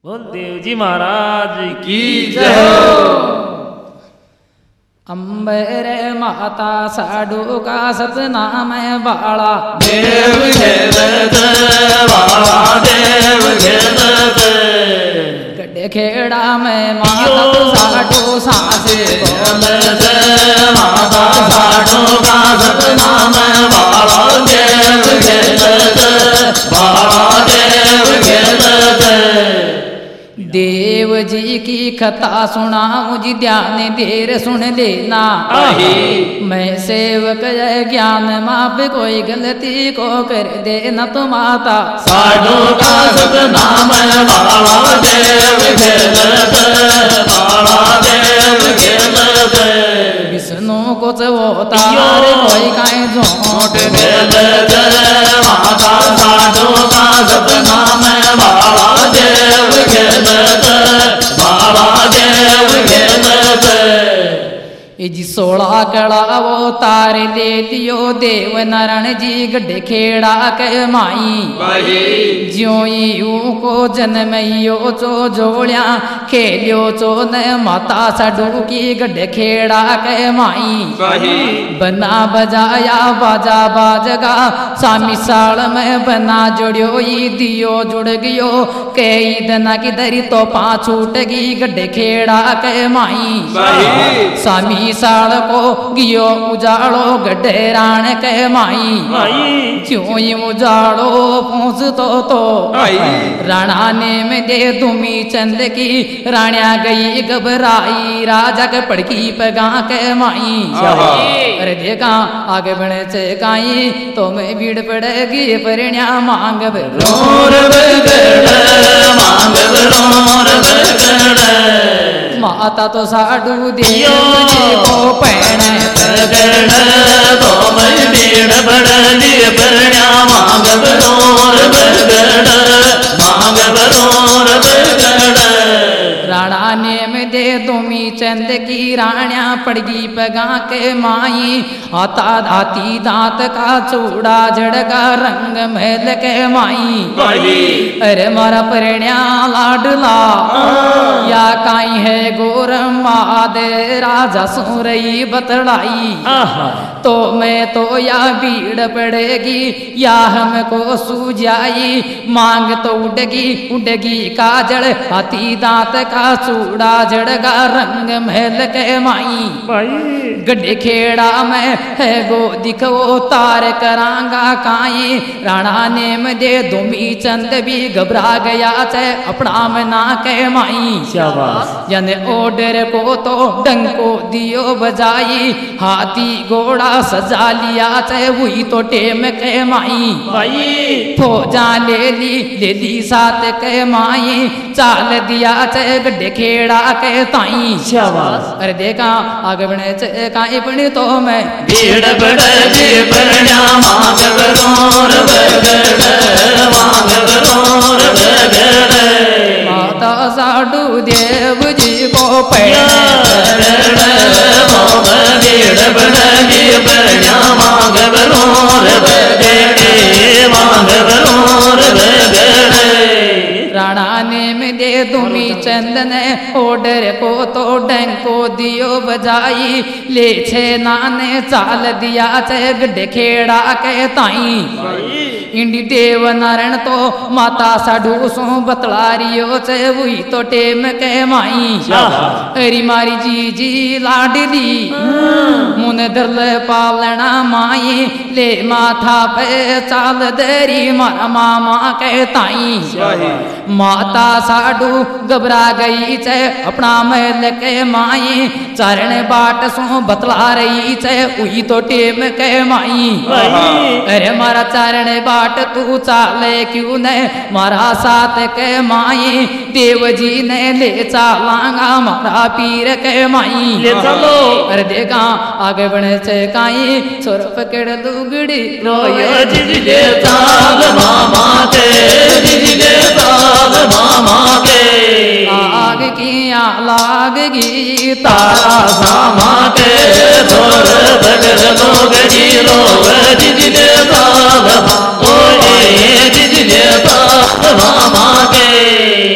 बोल देव जी महाराज की जय हो। अंबर माता साडू का सतनाम बाला देव घेरत बाला देव घेरत गड्ढे खेड़ा में माता साडू सासे बोलत माता साडू का सतनाम बाला देव घेरत बाला देव घेरत। देव जी की कथा सुना मुझे ध्यान देर सुन लेना। मैं सेवक ज्ञान माप कोई गलती को कर दे न तो माता साडू का सतनाम बाला देव घेरत बाला देव घेरत विष्णु को चवतार कोई काई झोंट घेरत माता साडू का सतनाम बाला देव घेरत बाला देव घेरत। जी 16 कड़ा वो तार ले दियो देव नारायण जी गड्ढे खेड़ा के माई ज्यों को जन्मयो चो जोड़िया खेलियो चो न माता साडू की गड्ढे खेड़ा के माई बना बजाया बाजा बाजगा सामी साल में बना जोड़ियो ई दियो जुड़ गयो कई दना की दरी तो पाँच छूट गई गड्ढे खेड़ा के माई सामी साल को गियो उजाड़ो गड्ढे राण के माई क्यों ही उजाड़ो पूछ तो राणा ने में दे दुमी चंद की राणिया गई घबराई राजा के पड़की पगा के माई अरे देखा आगे बढ़े चकाई तो मैं भीड़ पड़ेगी परिण्या मांग माता तो साडू देव जी को पैणे तो मैं भीड़ पड़ेगी परिण्या मांग बरोर राणा ने में दे दुमी चंद की राणिया पड़गी पगा के माई आता दाती दांत का चूड़ा झड़का रंग महल के माई अरे मारा परिण्या लाडला या काई है गोर मादे राजा सुरई बतड़ाई तो मैं तो या भीड़ पड़ेगी या हमको सूझाई मांग तो उड़गी काजल हाथी दांत का चूड़ा झड़गा रंग महल के माई गड्ढे खेड़ा में है गो दिखो तार करांगा काई राणा ने में दे दुमी चंद भी घबरा गया चाहे अपना में ना के माई यानी ऑर्डर को तो डंको दियो बजाई हाथी घोड़ा सजा लिया चाहे वही तो टेम के माई फौजा ले ली साथ के माई चाल दिया चाहे गड्ढे खेड़ा के ताई अरे देखा आगे बढ़े काई बनी तो मैं भीड़ बढ़ेगी परिण्या मांग बरोर माता साडू देव जी को भीड़ बढ़ेगी परिण्या मांग बरोर राणा ने में दे दुमी चंद ने ऑर्डर को तो डंको दियो बजाई ले छे नाने चाल दिया चे गड्ढे खेड़ा के ताई इंडी देव नारायण तो माता साडू सो बतला रियो चे वही तो टेम के माई अरी मारी जी लाडली मुन दर्ल पालना माई ले माथा पे चाल देरी मारा मामा के ताई माता साडू घबरा गई चे अपना महल के माई चरण बाट सो बतला रही चे उही तो टेम के माई अरे मारा चरण बाट तू चाले क्यों ने मारा साथ के माई देव जी ने ले चालांगा मारा पीर के माई ले चलो अरे देखा आगे बढ़े चे काई छोर पकड़ लुगड़ी रोयो जिजले चाल मामा के जिजले चाल मामा के आग किया लागगी तारा सामा के छोर बगर लोग जी रोग जिजले चाल जिजले चाल मामा के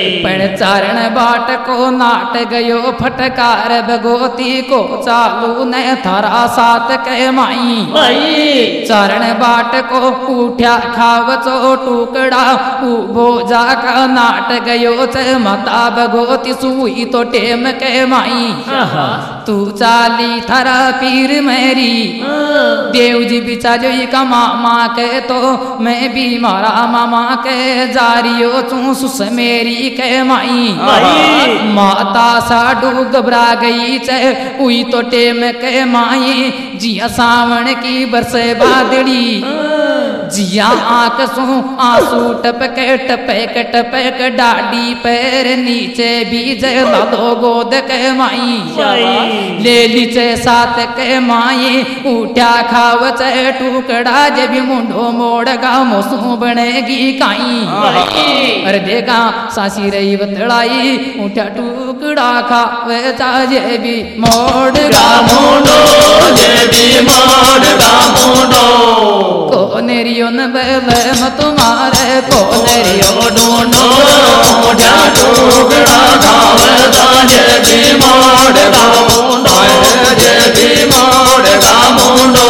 चारण बाट को नाट गयो फटकार भगवती को चालू ने थारा साथ के माई चारण बाट को उठ्या खावचो टुकड़ा उभो जाका नाट गयो च माता भगवती सुई तो टेम के माई तू चाली थारा पीर मेरी देव जी बिचारो का मामा के तो मैं भी मारा मामा के जारियो तू सुस मेरी के माई माता साडू घबरा गई चे उई तो टेम के माई जिया सावण की बरसे बादड़ी जिया आंख सू आंसू टपके टपक टपक डाडी पैर नीचे बीज लादो गोद के माई ले लीचे साथ के माई उठा खाव चे टुकड़ा जब मुंडो मोड़गा मोसू बनेगी काई अरे देखा सासी रही बतड़ाई उठा टुकड़ा खावे चाहे भी मोड़गा मुंडो जे भी मोड़गा मुंडो को नेरियो न बेले मत तुम्हारे को नेरियो ढूंढो मुझा टुकड़ा खावे ताजे भी मोड़गा मुंडो जे भी मोड़गा मुंडो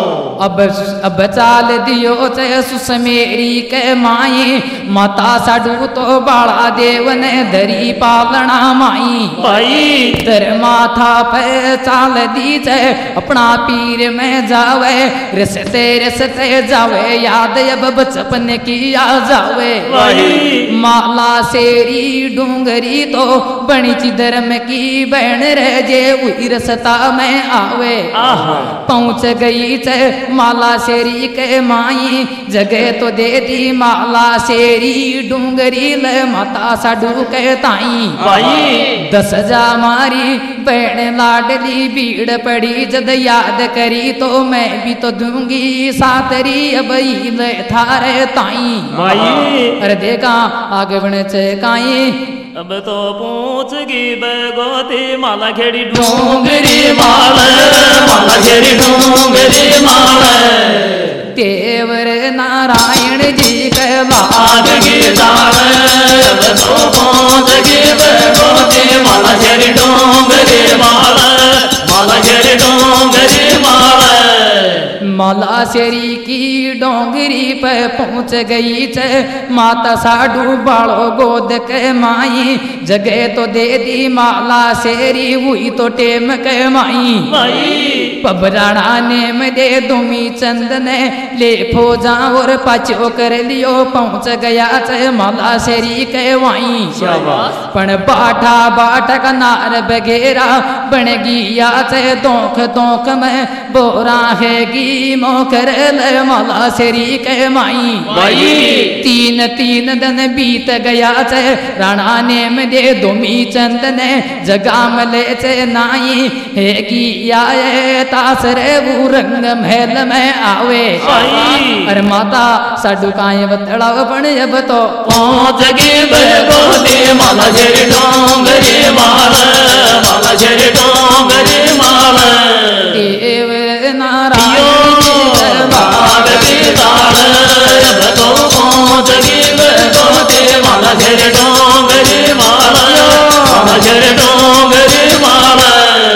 अब चाल दियो चे सुस मेरी के माई माता साडू तो बाड़ा देव ने धरी पालना माई तर माथा पे चाल दी चे अपना पीर में जावे रसते जावे याद अब बचपन की आ जावे माला सेरी डूंगरी तो बनी ची धर्म की बहन रह जे उई रसता में आवे पहुंच गई चे माला शेरी के माई जगह तो दे दी माला शेरी डूंगरी ले माता साडू के ताई 10 जा मारी बहन लाडली भीड़ पड़ी जद याद करी तो मैं भी तो दूंगी सातरी अब ले थारे ताई अरे देखा आगे बढ़े चे काई अब तो पूछ गी भगवती माला खेड़ी डूंगरी माला खेड़ी डूंगरी माला देवर नारायण जी के बाग की दाल अब तो पूछ गी भगवती माला खेड़ी डूंगरी माला खेड़ी डूंगरी माला शेरी की डोंगरी पे पहुंच गई चे माता साडू बाड़ो गोद के माई जगह तो दे दी माला शेरी हुई तो टेम के माई पबराना ने में दे दुमी चंद ने ले फौजा और पाचो कर लियो पहुंच गया चे माला शेरी के वाई पण बाठा का नार बगेरा बन गया चे दोख में बोरा हैगी मोकर ले माला शेरी के माई 3 दिन बीत गया चे राणा ने में दे दुमी चंद ने जगा मले चे नाई है की आए तासरे वो रंग महल में आवे अरे माता साडू काए बतड़ा पण अब तो पहुंच गई भगवती माला शेरी डोंगरी माला शेरी डोंगरी माला देवर नारायण बाग की दाल अब तो पहुंच गई भगवती माला शेरी डोंगरी माला शेरी डोंगरी माला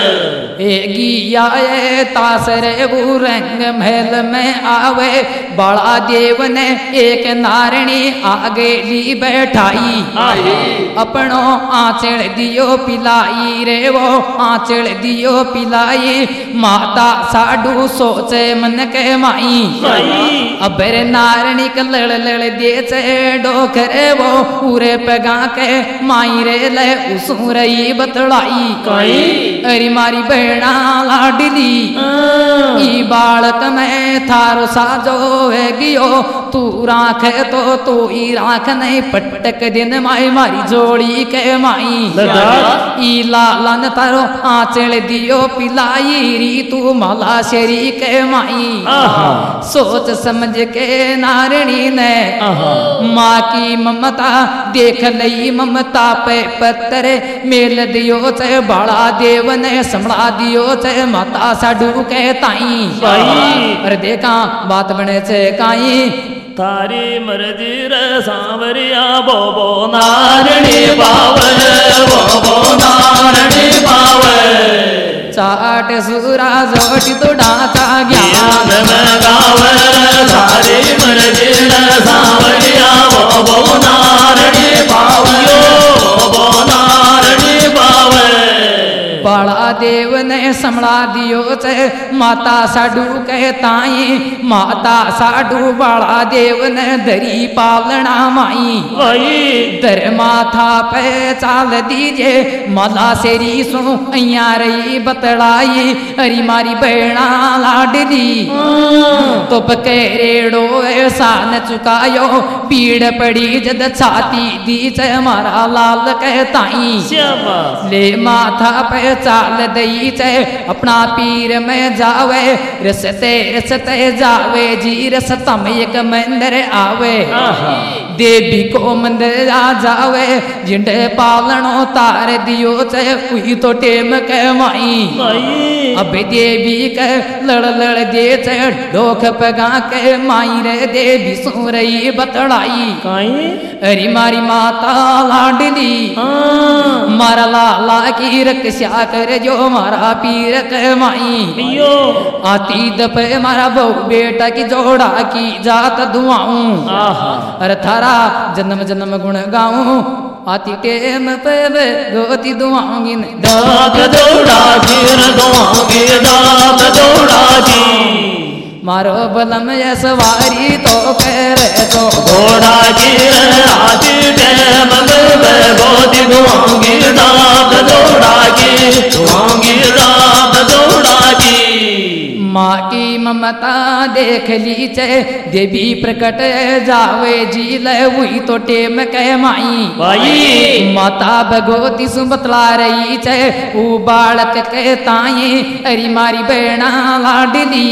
आए तासरे वो रंग महल में आवे बड़ा देव ने एक नारणी आगे ली बैठाई अपनो आंचल दियो पिलाई रे वो आंचल दियो पिलाई माता साडू सोचे मन के माई अबर नारणी का लड़ दे चे डोखरे वो पूरे पगा के माई रे ले उसुरई बतलाई अरे मारी बेड़ा लाडली ई बालक में थारो साजो है गियो तू राखे तो तू ही राख नहीं पटक दिन माई मारी जोड़ी के माई ई लालन तारो आंचल दियो पिलाई री तू माला शेरी के माई सोच समझ के नारणी ने माँ की ममता देख लई ममता पे पत्थर मेल दियो चे बड़ा देव ने संभला दियो चे माता साडू के ताई अरे देखा बात बने चे काई थारी मर्जी रे सांवरिया बोबो नारणी पावे बोबो नारणी पावे चाट सूरा जोटी तो ढांचा ज्ञान में गावे थारी मर्जी रे सांवरिया बोबो नारणी पावे बोबो नारणी पावे बाला देव ने समला दियो चे माता साडू कहताई माता साडू बाला देव ने दरी पावलना माई दर माथा पे चाल दीजे मला सेरी सो अया रही बतलाई अरी मारी बहना लाडली तो पकेरेड़ो ऐसा न चुकायो पीड़ पड़ी जद छाती दी चे मारा लाल कहताई ले माथा पे चाल दई चे अपना पीर में जावे रसते रसते जावे जी रसतम एक मंदिर आवे देवी को मंदिर आ जावे जिंडे पालनो तार दियो चे उही तो टेम के माई अब देवी के लड़ लड़ दे चे डोख पगा के माई रे देवी सो रही बतड़ाई अरे मारी माता लाडली मारा लाला की रक्षा कर जो मारा पीर के माई आती दप मारा बहु बेटा की जोड़ा की जात दुआऊं अरे थारा जन्म जन्म गुण गाऊं आती टेम पे गोती दुआऊंगी दात दौड़ा जीर दुआऊंगी दात दौड़ा जी मारो बलम ये सवारी तो कर तो घोड़ा गिर आती टेम पे गोती दुआऊंगी दात दौड़ा जी दुआऊंगी दात दौड़ा जी माँ की ममता देख ली चे देवी प्रकट जावे जी ले हुई तो टेम कह माई माता भगवती सु बतला रही चे ऊ बालक के ताई अरी मारी बेड़ा लाडली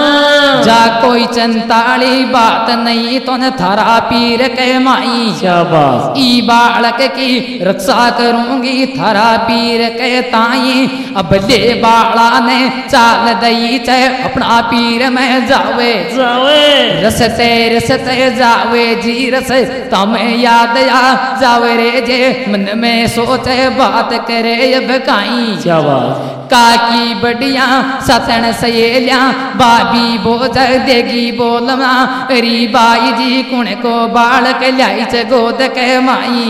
जा कोई चंताली बात नहीं तो न थारा पीर के माई ई बालक की रक्षा करूंगी थारा पीर के ताई अब ले बाला ने चाल दई चे अपना पीर में जावे रसते रसते जावे जी रस तमें याद आ जावे रे जे मन में सोचे बात करे अब काई काकी बढ़िया सतन सहेलिया बाबी बोझ देगी बोलना री बाई जी कुण को बालक लाई च गोद के माई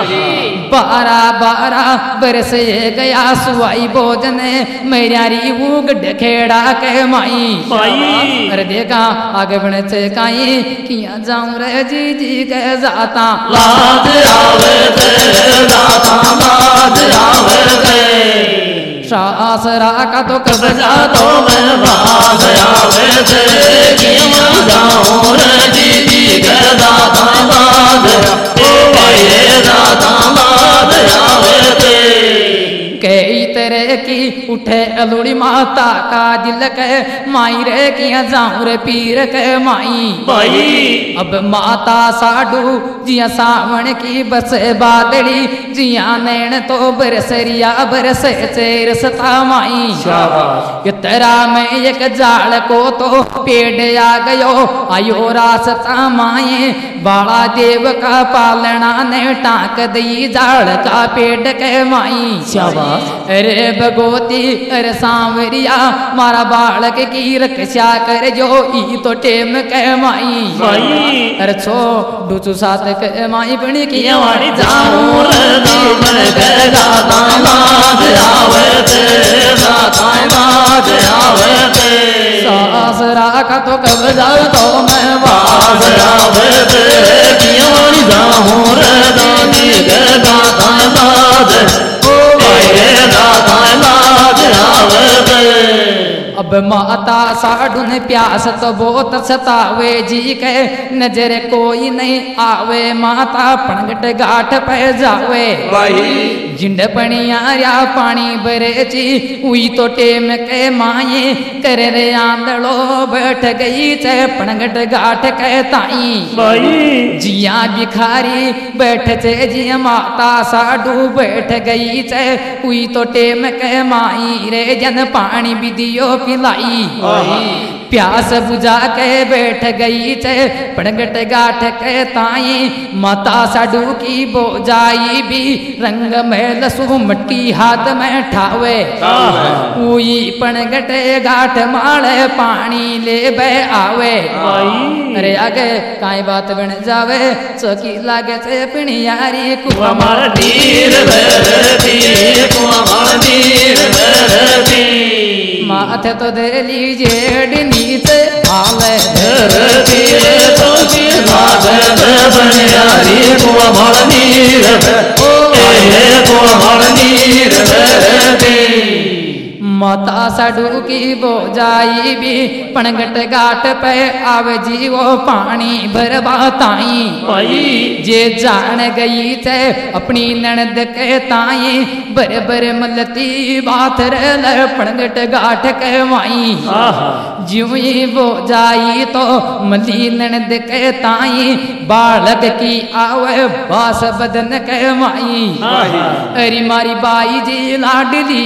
12 बरस गया सुवाई भोजन मेरा री उगड खेड़ा के माई अरे देखा आगे बने चकाई किया जाऊं रे जी जी के जाता लाज आवे थे जाता लाज आवे थे शासरा का तो कब्जा तो मैं बाज आवे थे किया जाऊं रे जी जी के जाता लाज ओ भाई जाता लाज आवे थे कई तरह की उठे अलुड़ी माता का दिल के माई रे किया जाऊं रे पीर के माई अब माता साडू जिया सावण की बस बादड़ी जिया नैन तो बरसरिया बरस चेरसता माई तेरा में एक जाल को तो पेड़ आ गयो आयो रासता माए बाला देव का पालना ने टाक दी जाल का पेड़ के माई अरे भगवती अरे सांवरिया मारा बालक की रक्षा कर जो ई तो टेम के माई अरे छो डूचू साथ के माई बनी की वाणी जाऊं रे दामन के जाता लाज आवे थे जाता लाज आवे थे सासरा का तो कब्जा तो मैं बाज आवे थे किया वाणी जाऊं रे दानी के जाता लाज अब माता साडू ने प्यास तो बहुत सतावे जी के नजर कोई नहीं आवे माता पणगट गाठ पे जावे जिंड पणिया या पानी भरे जी हुई तो टेम के माए कर रे आंदड़ो बैठ गई चे पणगट गाठ के ताई जिया भिखारी बैठ चे जिया माता साडू बैठ गई चे हुई तो टेम के माई रे जन पानी भी दियो पिलाई प्यास बुझा के बैठ गई चे पड़गट गाठ के ताई माता साडू की बोजाई भी रंग मैल सु मटकी हाथ में ठावे उई पड़गट गाठ माले पानी ले बे आवे अरे आगे काई बात बन जावे चौकी लागे से पिणियारी कुआ मार नीर भरती कुआ मार नीर भरती माथे तो दे लीजिए नीचे आले धरती तो की लागत बनियारी कुआ मार नीर कुआ मार नीर भरती माता साडू की बोजाई भी पणगट गाठ पे आवे जी वो पानी भरबाताई जे जान गई थे अपनी ननद के ताई बर बर मलती बात रे पणगट गाठ के माई ज्यों ही बोजाई तो मली ननद के ताई बालक की आवे बास बदन के माई अरे मारी बाई जी लाडली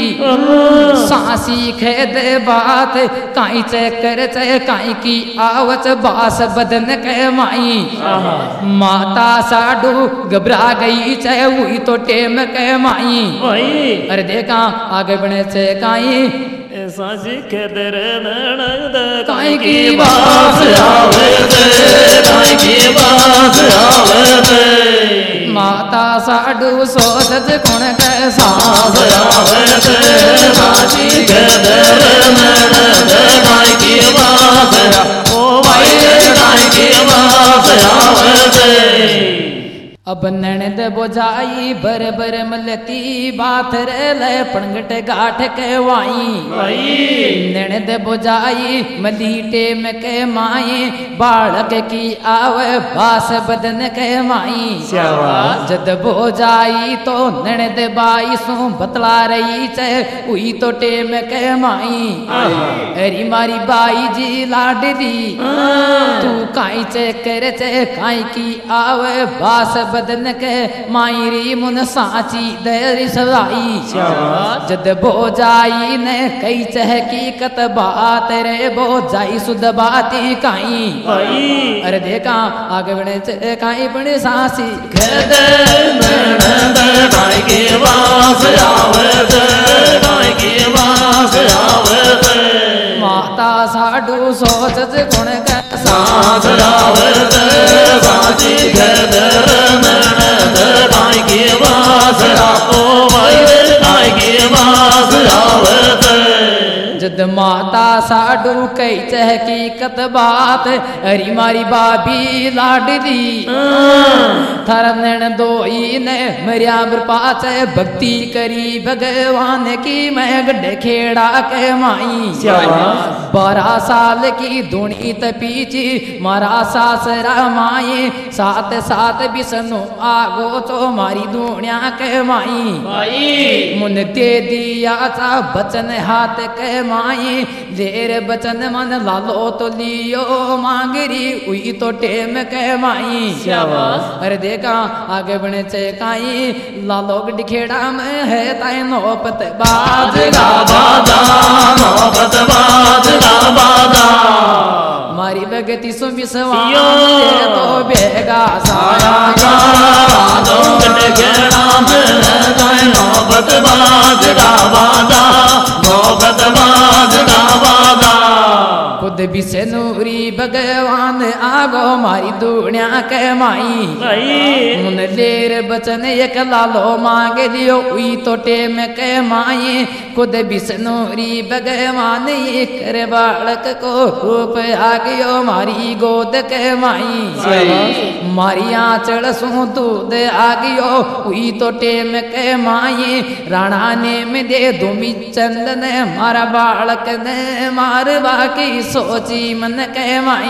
सासी खेद बात काई चकर चे काई की आवच बास बदन के माई माता साडू घबरा गई चे हुई तो टेम के माई अरे देखा आगे बढ़े चे काई सासी खेदर ननद काई की बास आवे काई की बास आवे माता साडू सोच गुण के सास आवे सासी खेदर ननद काई की बास ओ भाई काई की बास आवे अब ननद बोझाई बर बर मलती बात रे ले पणगट गाठ के वाई ननद बोझाई मली टेम के माई बालक की आवे बास बदन के माई जद बोझाई तो ननद बाई सु बतला रही चे हुई तो टेम के माई अरी मारी बाई जी लाडली तू काई चे करे चे काई की आवे बास बदन के मायरी मुन साची देरी सवाई जद बोजाई ने कई चह की कत बात रे बोजाई सुध बाती काई अरे देखा आगे बढ़े चे काई बड़े सासी खेद ननद काई के वास आवत काई के वास आवत माता साडू सोच गुण के सास आवत साची खेद ननद काई के वास ओ भाई काई के वास आवत जद माता साडू कई चह की कत बात अरी मारी बाबी लाडली थारा नैन दोई ने मरिया पाच भक्ति करी भगवान की मैं गड्ढे खेड़ा के माई 12 साल की धुनी तपीची मारा सासरा माई 7 बिसनु आगो तो मारी धुनिया के माई मुन दे दिया चा बचन हाथ के माई देर बचन मन लालो तो लियो मांगरी हुई तो टेम के माई अरे देखा आगे बढ़े चे काई लालो डिखेड़ा में है ताई नौपत बाज गा बाजा नौबत बाज गा बाजा मारी भगति सु विश्वास तो बेगा साया गा डिखेड़ा में ताई नौबत बाज गा बाजा नौबत बाज गा बाजा खुद बिसनूरी भगवान आगो मारी दुनिया के माई मुन लेर बचन एक लालो मांग लियो हुई तो टेम के माई खुद बिसनूरी भगवान ये कर बालक को रूप आ गयो मारी गोद के माई मारी आंचल सु दूध आ गयो हुई तो टेम के माई राणा ने में दे दुमी चंदन मारा बालक ने मारवा की सोची मन के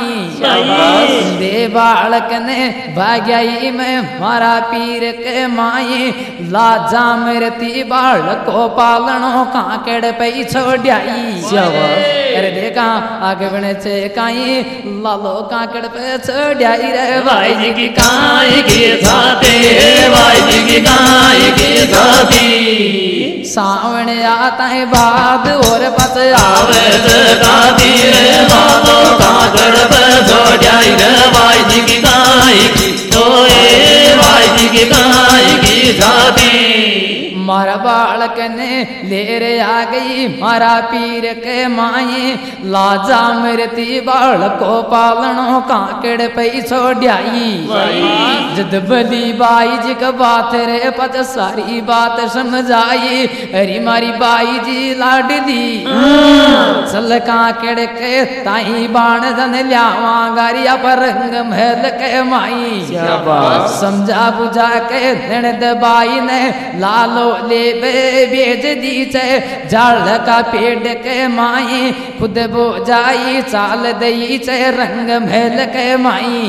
माई दे बालक ने भाग्याई में मारा पीर के माई लाजा मरती बालक को पालनो काकड़ पे छोड़ाई अरे देखा आगे बढ़े चे काई लालो काकड़ पे छोड़ाई रे भाई जी की काई के साथे भाई जी की काई के साथी सावन आता है बाद और पत आवे जगाती रे लालो काकड़ पे जोड़ाई रे भाई जी की गाय की ओए भाई जी की गाय की जाती मारा बालक ने ले रे आ गई मारा पीर के माए लाजा मरती बालक को पालनो काकड़ पे छोड़ाई जद बली बाई जी का बात रे पत सारी बात समझाई अरे मारी बाई जी लाडली चल काकड़ के ताई बाण जन ल्यावा गारिया पर रंग महल के माई समझा बुझा के ननद बाई ने लालो ले बेज दी चे जाल का पेड़ के माई खुद बो जाई चाल दई चे रंग महल के माई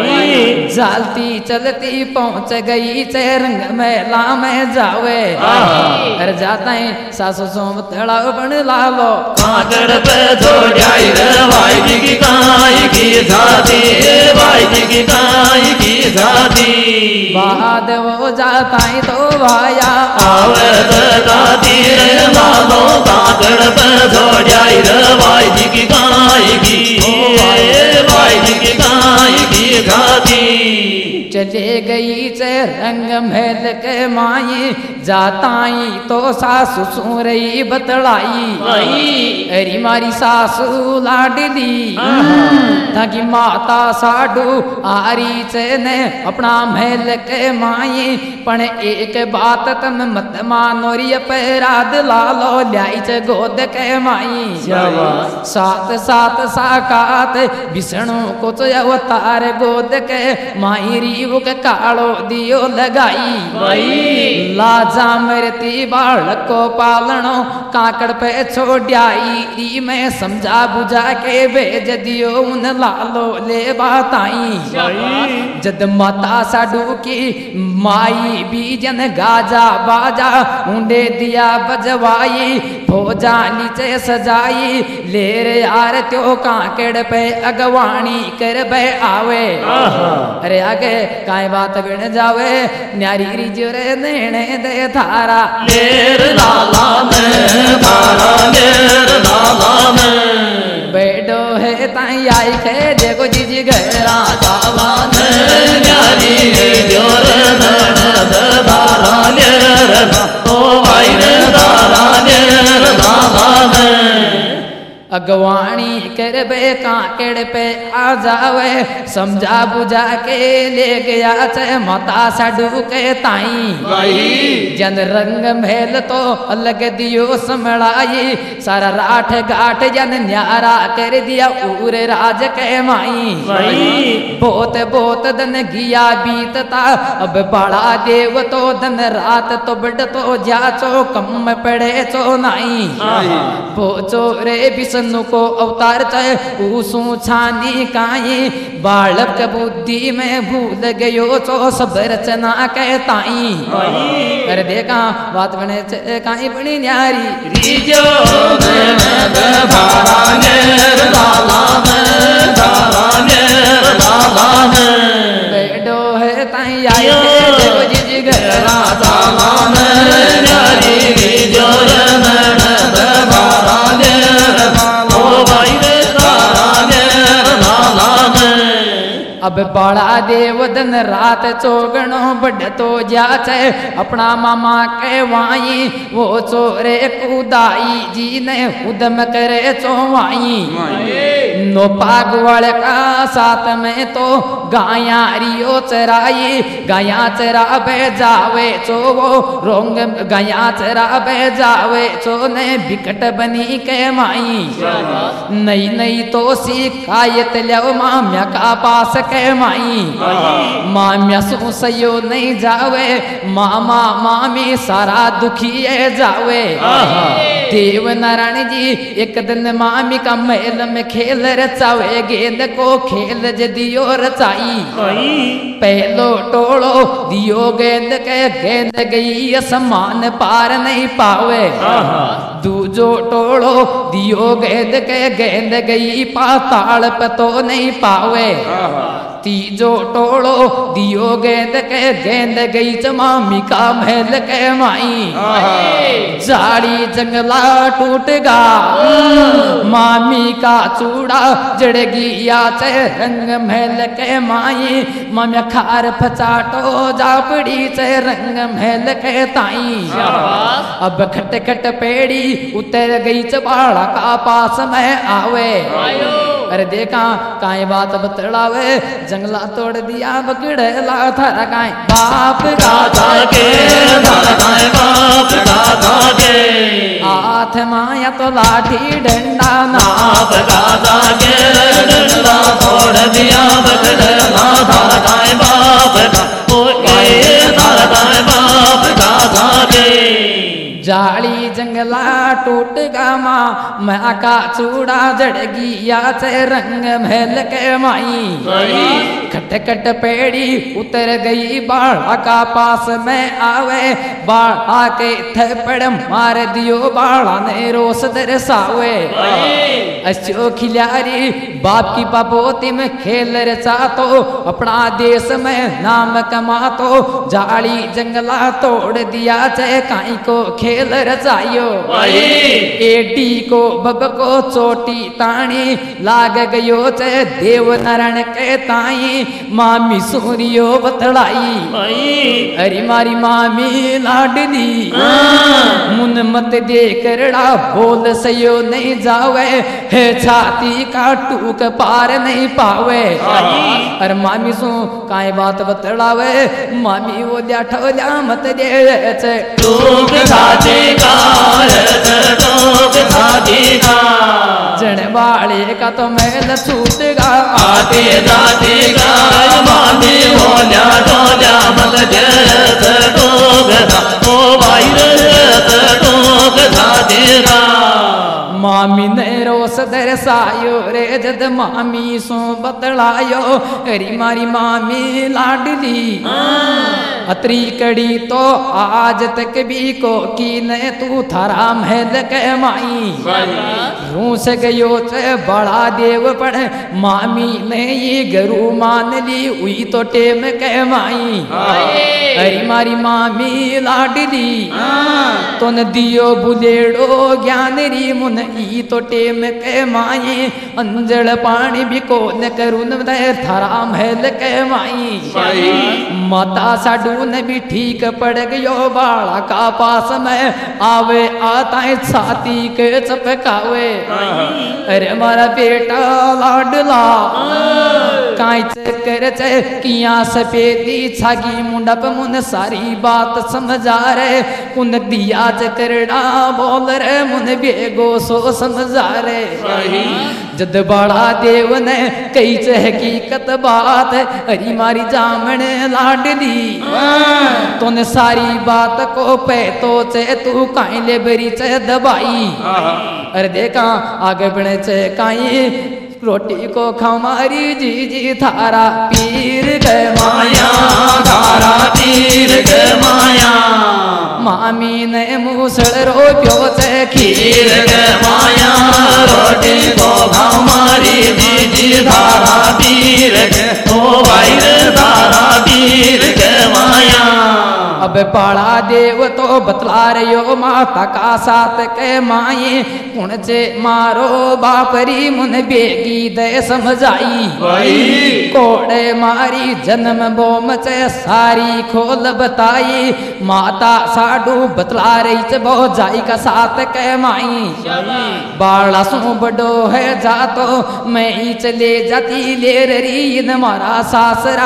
जालती चलती पहुंच गई चे रंग महला में जावे अरे जाता है सासु सोम तड़ा बन लालो काकड़ पे जोड़ाई रे भाई जी की गाय की जाती भाई जी की गाय की जाती बाद वो जाता है तो भाया आवे जगाती रे लालो काकड़ पे जोड़ाई रे भाई जी की गाय की भाई जी की गाय की जाती चले गई चे रंग महल के माई जाताई तो सासु सुरई बतलाई अरे मारी सासु लाडली ताकि माता साडू आरी चे ने अपना महल के माई पण एक बात तम मत मानो री पैराद लालो ल्याई चे गोद के माई सात सात साकात विष्णु को अवतार गोद के माई री के कालो दियो लगाई लाजा मरती बालक को पालनो काकड़ पे छोड़ाई मैं समझा बुझा के भेज दियो उन लालो ले बाताई जद माता साडू की माई बीजन गाजा बाजा ऊंडे दिया बजवाई भोजा नीचे सजाई ले रे यार त्यो काकड़ पे अगवानी कर बे आवे अरे आगे काय बात बिन जावे न्यारी रिजो रे नेणे दे थारा लेर लाला में थारा लेर लाला में बेडो है ताई आई खे देखो जीजी गहरा जावा ने न्यारी रिजो रे नेणे थारा लेर ओ भाई रे थारा लेर लाला में अगवानी कर बे काकड़ पे आ जावे समझा बुझा के ले गया चे माता साडू के ताई जन रंग महल तो अलग दियो समड़ाई सारा राठ गाठ जन न्यारा कर दिया उर राज के माई बहुत बहुत दिन गिया बीतता अब बड़ा देव तो दिन रात तो बड़ तो जाचो कम पड़े चो नाई पोचो रे बिस को अवतार चाहे उसू छानी काई बालक बुद्धि में भूल गयो चो सब रचना कहताई अरे देखा बात बने काई बनी न्यारी रिजो धारा नेर लाला में धारा नेर लाला में बेडो है ताई आई देखो जी गरा लाला में न्यारी रिजो धारा नेर भाई रे तारा नेर लाला में अब बड़ा देव दिन रात चौगणो बड़ तो जाचे अपना मामा के वाई वो चोरे कुदाई जी ने उदम करे चोवाई नो पागवड़ का साथ में तो गाया रियो चराई गाया चरा बे जावे चो वो रोंग गाया चरा बे जावे चो ने बिकट बनी के माई नई नई तो शिकायत लो माम्या का पास के माई माम्या सो सयो नहीं जावे मामा मामी सारा दुखी है जावे देव नारायण जी एक दिन मामी का महल में खेल रचावे गेंद को खेल दियो रचाई पहलो टोलो दियो गेंद के गेंद गई असमान पार नहीं पावे दूजो टोलो दियो गेंद के गेंद गई पाताल पे तो नहीं पावे तीजो टोलो दियो गेंद गई मामी का महल के माई जाड़ी जंगला टूटगा मामी का चूड़ा जड़ गया चे रंग महल के माई मामी खार फचाटो जापड़ी चे रंग महल के ताई अब खट खट पेड़ी उतर गई चबाड़ा का पास में आवे अरे देखा काई बात बतलावे जंगला तोड़ दिया बगड़ेला थारा काई बाप का जाके थारा काई बाप का जाके हाथ माया तो लाठी डंडा नाप का जाके डंडा तोड़ दिया बगड़ेला थारा काई बाप का थारा काई बाप का जाके जाली जंगला टूट गामा मैं का चूड़ा जड़ गया चे रंग महल के माई खट खट पेड़ी उतर गई बाड़ा का पास में आवे बाड़ा के थप्पड़ मार दियो बाड़ा ने रोस दरसावे अच्छो खिलारी बाप की पापोती में खेल रचा तो अपना देश में नाम कमा तो जाली जंगला तोड़ दिया चे काई को खेल रचायो एडी को बब को चोटी ताणी लाग गयो चे देव नारायण के ताई मामी सूर्यो बतड़ाई अरे मारी मामी लाडली मुन मत दे करड़ा बोल सयो नहीं जावे है छाती का टूक पार नहीं पावे अरे मामी सु काय बात बतड़ावे मामी वो ठोल्या मत दे चे टूक छाती जन वाले का तो मैल छूटेगा आते जाते मामी बोल्या डोल्या मत ओ टोक देगा मामी ने रोस दरसायो रे जद मामी सो बतलायो अरी मारी मामी लाडली अतरी कड़ी तो आज तक भी को की ने तू थारा महल के माई रूस गयो चे बड़ा देव पड़ मामी ने ये गरु मान ली हुई तो टेम के माई अरे मारी मामी लाडली तुन दियो बुलेड़ो ज्ञान री मुन ई तो टेम के माई अंजल पानी भी को न करुन थारा महल के माई माता साडू न भी ठीक पड़ गयो बाड़ा का पास में आवे आता छाती के चपकावे अरे मारा बेटा लाडला काई चक्कर चे किया सफेदी छागी मुंडप मुन सारी बात समझा रे उन दिया चकरड़ा बोल रे मुन बेगो सो समझा रे जद बड़ा देव ने कई चे हकीकत बात अरी मारी जामन लाडली तूने सारी बात को पे तो चे तू काई ले बरी चे दबाई अरे देखा आगे बढ़े चे काई रोटी को खमारी जी जी थारा पीर गए माया थारा पीर गए माया मामी ने मूसल रोप्यो चे खीर गए माया रोटी को खमारी जी जी थारा पीर गए ओ भाई थारा पीर गए माया अब पाड़ा देव तो बतला रहो माता का साथ के माई कुण चे मारो बापरी मुन बेगी दे समझाई कोड़े मारी जन्म बोम चे सारी खोल बताई माता साडू बतला रही चे बो जाई का साथ के माई बाड़ा सु बड़ो है जा तो मैं ही चले जाती ले रही न मारा सासरा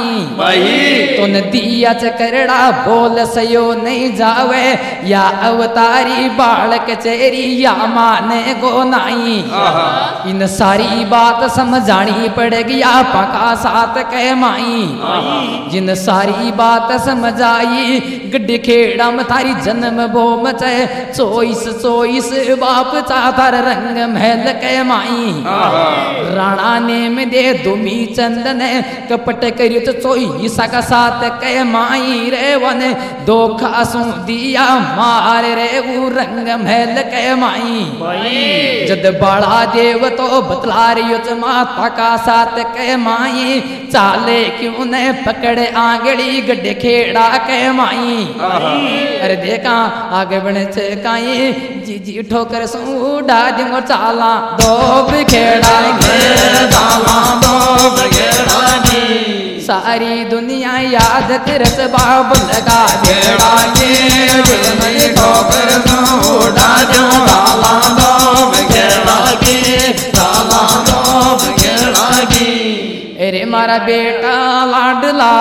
माई तो दिया चकरड़ा बोल सयो नहीं जावे या अवतारी बाल कचेरी या माने गो नाई इन सारी बात समझानी पड़ेगी आपा का साथ के माई जिन सारी बात समझाई गड्ढे खेड़ा में थारी जन्म बोम चे चोइस बाप चाथर रंग महल के माई राणा ने में दे दुमी चंद ने कपट करी तो चोइस का साथ के माई रे ने धोखा सू दिया मार रे वो रंग महल के माई जद बड़ा देव तो बतला रही माता का साथ के माई चाले क्यों ने पकड़े आंगड़ी गड्ढे खेड़ा के माई अरे देखा आगे बढ़े काई जी जी ठोकर सू डा दिंगो चाला दो खेड़ा सारी दुनिया याद करस बाबल का घेड़ा के ठोकर सू डा दिंगो चाला दो खेड़ा अरे मारा बेटा लाडला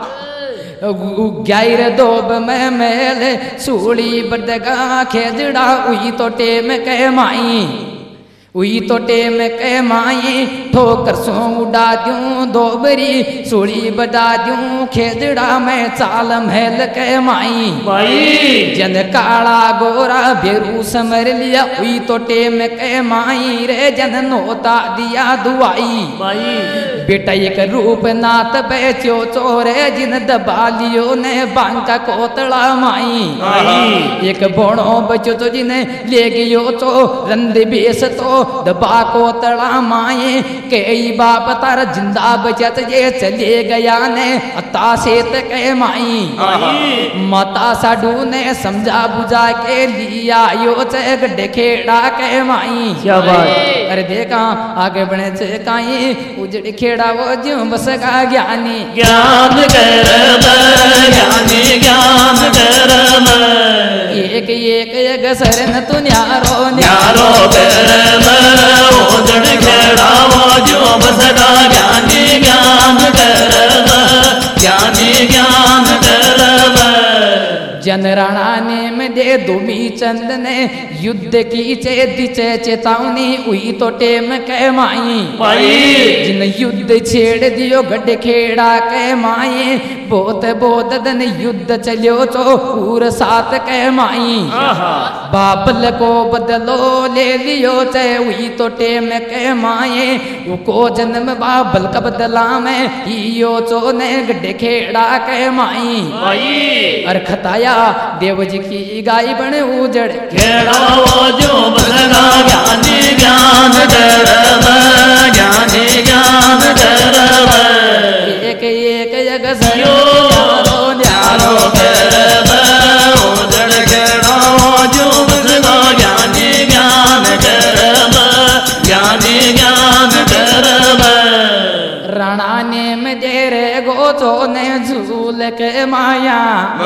गैर दोब में मेल सूली बदगा खेजड़ा उई तो टेम के माई उई तो टेम के माई ठोकर सो उड़ा दूं दोबरी सूली बजा दूं खेजड़ा में चाल महल के माई जन काला गोरा बेरू समर लिया उई तो टेम के माई रे जन नोता दिया दुआई बेटा एक रूप नाथ बेचो चोरे जिन दबा लियो ने बांका कोतला माई एक बोणो बचो तो जिने ले गयो तो रंद बेस तो दबा कोतला माई कई बाप तार जिंदा बचत ये चले गया ने अता सेत के माई माता साडू ने समझा बुझा के लिया यो चेक डेखेड़ा के माई अरे देखा आगे बढ़े चे काई उजड़ खेड़ा वो जो बस का ज्ञानी ज्ञान कर ज्ञानी ज्ञान कर एक एक एक शरण तू न्यारो न्यारो कर उजड़ खेड़ा वो जो बस का ज्ञानी ज्ञान कर ज्ञानी ज्ञान कर जन राणा ने में दे दुमी चंद ने युद्ध की चे चेतावनी हुई तो टेम के माई जिन युद्ध छेड़ दियो गड्ढे खेड़ा के माई बहुत बहुत दिन युद्ध चलियो तो पूर साथ के माई बाबल को बदलो ले लियो चे हुई तो टेम के माई को जन्म बाबल का बदला में हियो चो ने गड्ढे खेड़ा के माई अर खताया देव जी की गाय बने उजड़ खेड़ा वो जो बसगा ज्ञानी ज्ञान डरब ज्ञानी ज्ञान डरब एक एक जग सयो न्यारो करब उजड़ खेड़ा वो जो बसगा ज्ञानी ज्ञान डरब ज्ञानी ज्ञान डरब राणा ने में दे रे गोचो ने झूल के माया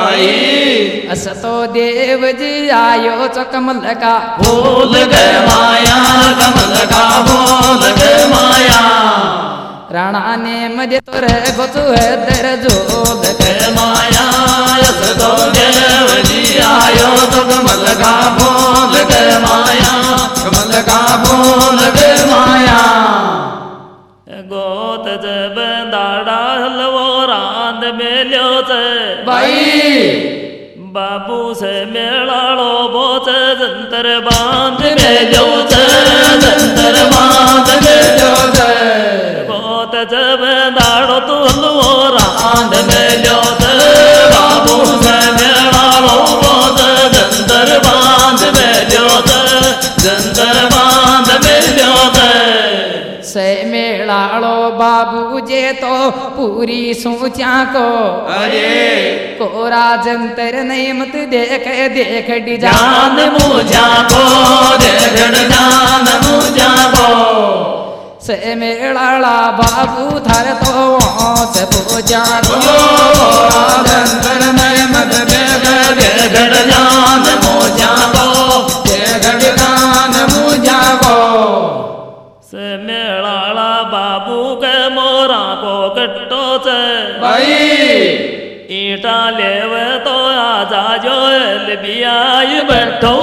अस तो देव जी आयो चो कमल का भूल गए माया कमल का भूल गए माया राणा ने मजे तो रे गोचो है तेरे झूल के माया अस तो देव जी आयो तो कमल का भूल गए माया कमल का भूल गए माया गोत जब दाड़ा हलवो रांद में ल्यो बाबू से मेलाड़ो बोच जंतर बांध में ल्यो जंतर बांध में ल्यो गोत जब दाड़ो तू हलवो रांद में ल्यो बाबू से मेलाड़ो बोच जंतर बांध में ल्यो जंतर बांध में ल्यो से मेलाड़ो बाबू जे तो पूरी सोचा को कोरा जंतर नहीं मत देख देख जान मुझा को देख जान मुझा को से मेलाड़ा बाबू थर तो से पूजा को जंतर नहीं मत देख देख जान मुझा को देख जान मुझा को से मेलाड़ा बाबू के मोरा को कट्टो से ईटा लेव तो आजा जो बियाय बैठो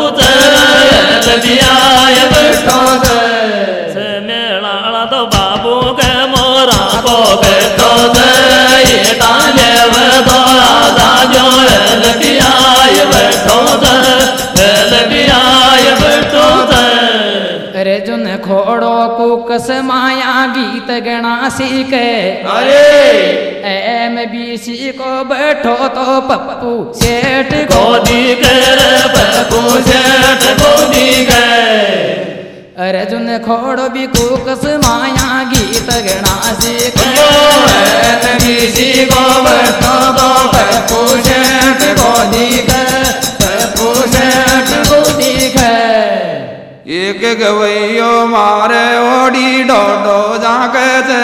बियाय बैठो से मेलाड़ा तो बाबू के मोरा को बैठो ईटा लेव तो आजा जो बियाय बैठो बियाय बैठो अरे जुन खोड़ो कुकस माया गीत गणा सीखे MBC को बैठो तो पप्पू सेठ गोदी कर पप्पू सेठ गोदी कर अर्जुन खोड़ो भी कुकस माया गीत गणा सीखे MBC को बैठो तो पप्पू सेठ गोदी कर पप्पू सेठ गोदी कर एक गवैयो मारे ओडी डोडो जाके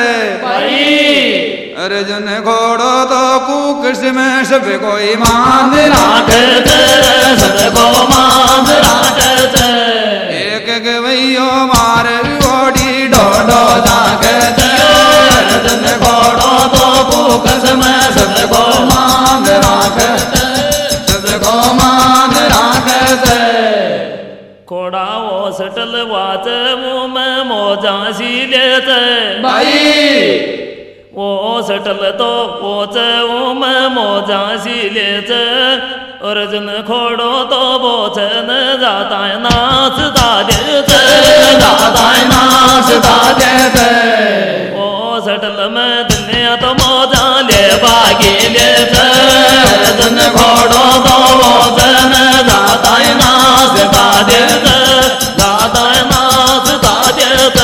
अर्जुन घोड़ो तो कुकस में सब कोई मान राखत सबको मान राखत एक गवैयो मारे ओडी डोडो जाके अर्जुन घोड़ो तो कुकस में सबको मान राखत सबको मान राखत खोड़ा वो सटल वाच मुँह में मोजा सी लेत भाई वो सटल तो पोच में मोजा सी लेत अर्जुन खोड़ो तो बोच न जाता है नाच देत जाता है नाच देत वो सटल में दुनिया तो मोजा ले बागी लेत अर्जुन खोड़ो तो बोच न जाता है नाच देत जाता है नाच देत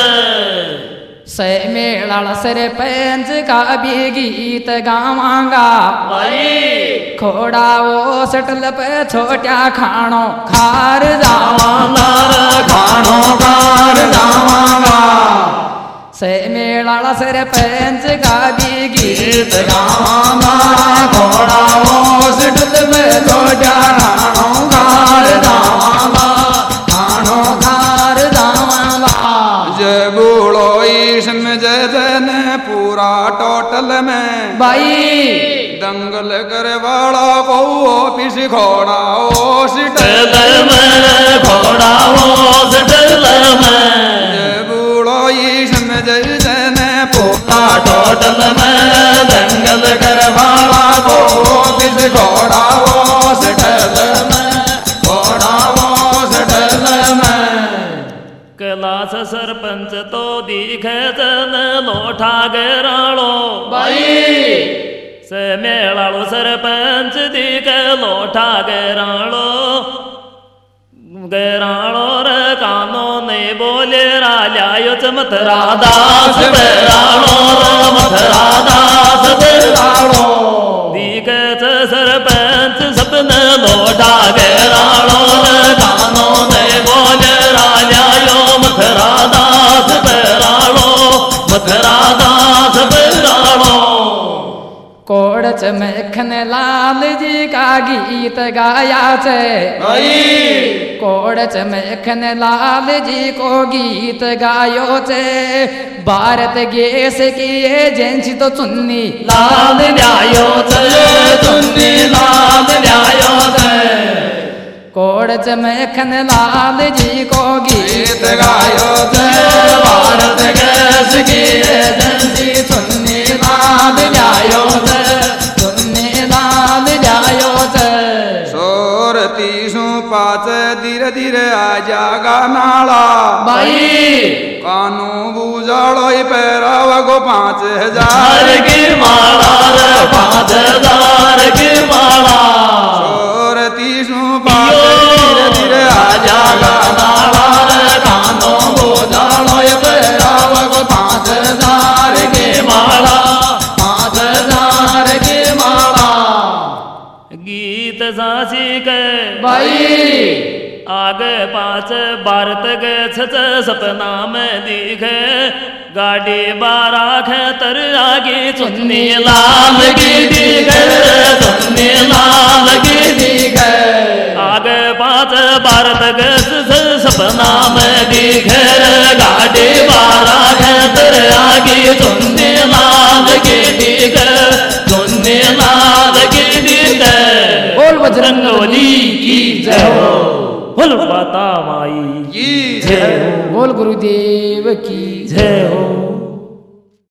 से मेला सरपंच का भी गीत गावांगा भाई खोड़ा वो सटल पे छोटा खानो खार जावांगा खानो खार जावांगा से मेला सरपंच का भी गीत गावांगा खोड़ा वो सटल पे छोटा खानो खार जावांगा खानो खार जावांगा जय बूढ़ो इसमें जैन पूरा टोटल में भाई दंगल करे वाला को ऑफिस घोड़ा ओ सिटल में घोड़ा वो सटल में जय बूढ़ो इसमें जैन पूरा टोटल में दंगल करे वाला को ऑफिस घोड़ा वो सटल में घोड़ा वो सटल में कैलाश सरपंच तो दिखे जन लोठा गेराड़ो भाई से मेलाड़ो सरपंच दिखे लोठा गेराड़ो गेराड़ो रे कानो नहीं बोले राजायो चमथरा दास बेराड़ो मथरा दास बेराड़ो दिखे सरपंच सपने लोठा गेराड़ो कानो नहीं बोले राजायो मथरा दास बेराड़ो मथरा दास बेराड़ो कोड़ चमखन लाल जी का गीत गाया छे कोड़ चमखन लाल जी को गीत गायो छे भारत गैस की एजेंसी तो चुन्नी लाल न्यायो छे चुन्नी लाल न्यायो छे कोड़ चमखन लाल जी को गीत गायो छे भारत गैस की एजेंसी चुन्नी लाल न्यायो छे चुन्नी लाल न्यायो छे सोर तीसों पाच धीरे धीरे आ जागा नाला भाई कानू बुझाड़ो पैरावा को 5000 की माला रे 5000 की माला सोर तीसों पाच धीरे धीरे आ जागा नाला रे कानो बुझाड़ो पैरावा को 5000 की माला 5000 की माला गीत सासी के भाई आगे पाछ भारत के छच सपना में दिखे गाड़ी बारा खेतर आगे चुन्नी लाल की दिखे चुन्नी लाल की दिखे आगे पाछ भारत के छच सपना में दिखे गाड़ी बारा खेतर आगे चुन्नी लाल की दिखे चुन्नी लाल की दिखे बोल बजरंगबली की जय हो बोल माता माई की जय हो बोल गुरुदेव की जय हो।